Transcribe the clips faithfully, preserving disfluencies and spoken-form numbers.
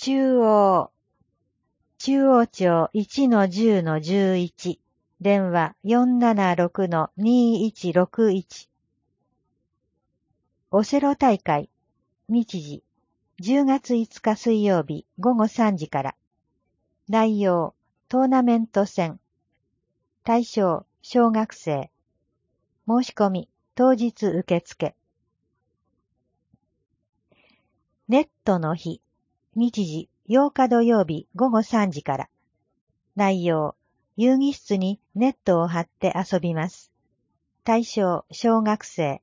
中央。中央町 いちのじゅうのじゅういち。電話 よんななろくのにいちろくいち。オセロ大会。日時。じゅうがついつか水曜日ごごさんじから。内容。トーナメント戦。対象。小学生。申し込み。当日受付。ネットの日。日時。ようか土曜日ごごさんじから。内容。遊戯室にネットを張って遊びます。対象。小学生。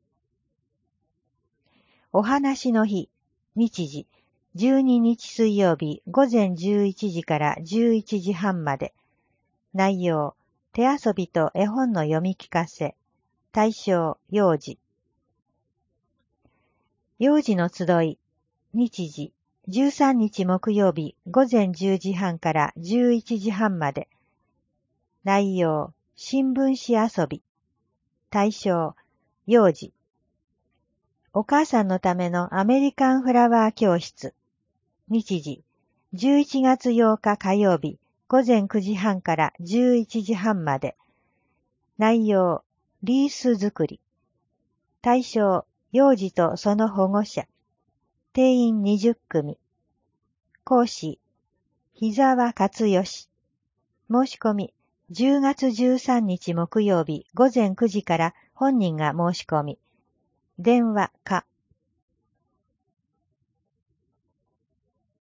お話の日。日時。じゅうににち水曜日ごぜんじゅういちじからじゅういちじはんまで。内容。手遊びと絵本の読み聞かせ。対象。幼児。幼児の集い。日時。じゅうさんにち木曜日ごぜんじゅうじはんからじゅういちじはんまで。内容。新聞紙遊び。対象。幼児。お母さんのためのアメリカンフラワー教室。日時。じゅういちがつようか火曜日ごぜんくじはんからじゅういちじはんまで。内容。リース作り。対象。幼児とその保護者。定員にじゅっくみ。講師。日沢勝義。申し込み。じゅうがつじゅうさんにち木曜日ごぜんくじから本人が申し込み。電話か。